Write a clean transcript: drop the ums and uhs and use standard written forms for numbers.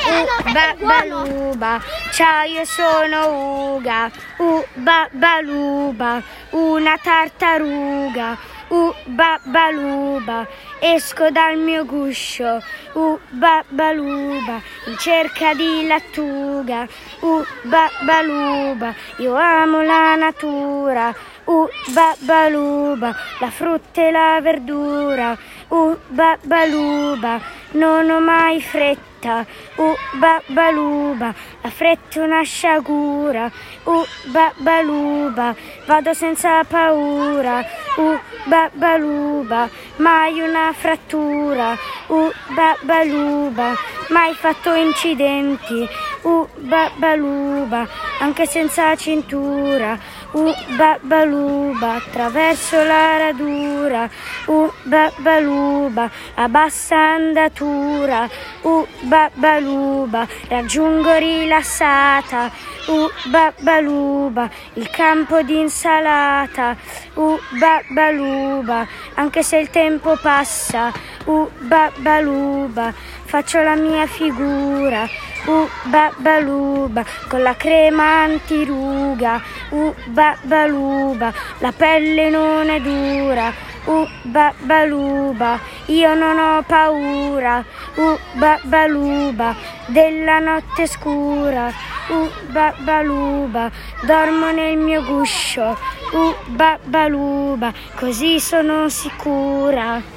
Babbaluba, ciao, io sono Uga. Babbaluba, una tartaruga. Babbaluba, esco dal mio guscio. Babbaluba, in cerca di lattuga. Babbaluba, io amo la natura. Babbaluba, la frutta e la verdura. Babbaluba, non ho mai fretta. Babbaluba, la fretta è una sciagura. Babbaluba, vado senza paura. Babbaluba, mai una frattura. Babbaluba, mai fatto incidenti. Babbaluba, anche senza cintura. Babbaluba, attraverso la radura. Babbaluba, a bassa andatura. Babbaluba, raggiungo rilassata. Babbaluba, il campo di insalata. Babbaluba, anche se il tempo passa. Babbaluba, faccio la mia figura. Babbaluba, con la crema antiruga. Babbaluba, la pelle non è dura. Babbaluba, io non ho paura. Babbaluba, della notte scura. Babbaluba, dormo nel mio guscio. Babbaluba, così sono sicura.